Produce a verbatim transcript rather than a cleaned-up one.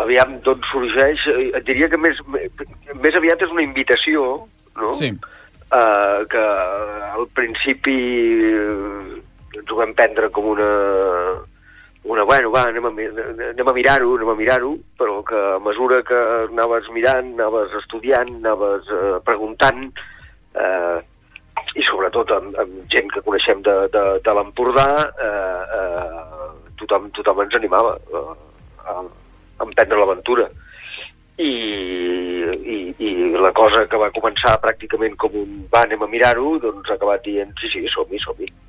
aviam d'on sorgeix, et diria que més, més aviat és una invitació, no? Sí. Uh, que al principi ens ho vam prendre com una... una, bueno, va, anem a, anem a mirar-ho, anem a mirar-ho, però que a mesura que anaves mirant, anaves estudiant, anaves uh, preguntant, uh, i sobretot amb, amb gent que coneixem de, de, de l'Empordà, uh, uh, tothom, tothom ens animava uh, a, a emprendre l'aventura. I, i, i la cosa que va començar pràcticament com un va, anem a mirar-ho, doncs ha acabat dient sí, sí, som-hi, som-hi.